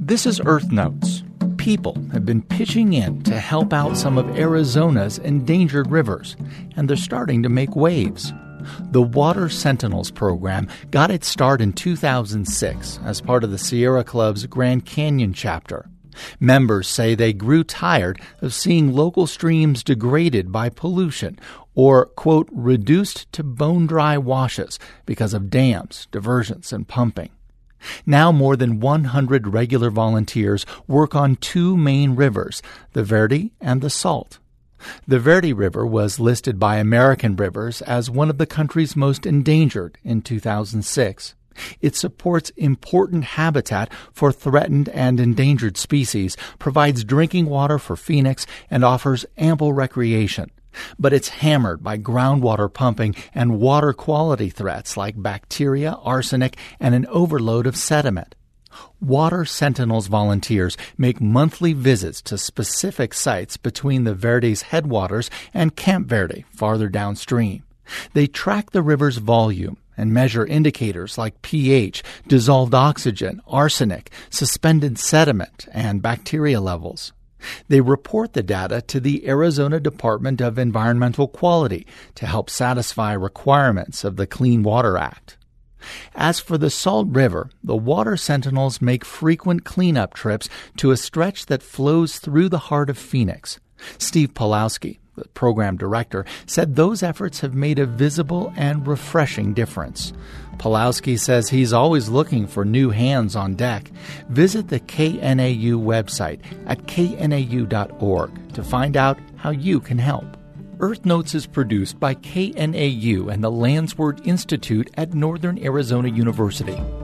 This is Earth Notes. People have been pitching in to help out some of Arizona's endangered rivers, and they're starting to make waves. The Water Sentinels program got its start in 2006 as part of the Sierra Club's Grand Canyon chapter. Members say they grew tired of seeing local streams degraded by pollution or, quote, reduced to bone-dry washes because of dams, diversions, and pumping. Now more than 100 regular volunteers work on two main rivers, the Verde and the Salt. The Verde River was listed by American Rivers as one of the country's most endangered in 2006. It supports important habitat for threatened and endangered species, provides drinking water for Phoenix, and offers ample recreation. But it's hammered by groundwater pumping and water quality threats like bacteria, arsenic, and an overload of sediment. Water Sentinels volunteers make monthly visits to specific sites between the Verde's headwaters and Camp Verde, farther downstream. They track the river's volume and measure indicators like pH, dissolved oxygen, arsenic, suspended sediment, and bacteria levels. They report the data to the Arizona Department of Environmental Quality to help satisfy requirements of the Clean Water Act. As for the Salt River, the Water Sentinels make frequent cleanup trips to a stretch that flows through the heart of Phoenix. Steve Pawlowski, the program director, said those efforts have made a visible and refreshing difference. Pawlowski says he's always looking for new hands on deck. Visit the KNAU website at knau.org to find out how you can help. Earth Notes is produced by KNAU and the Landsword Institute at Northern Arizona University.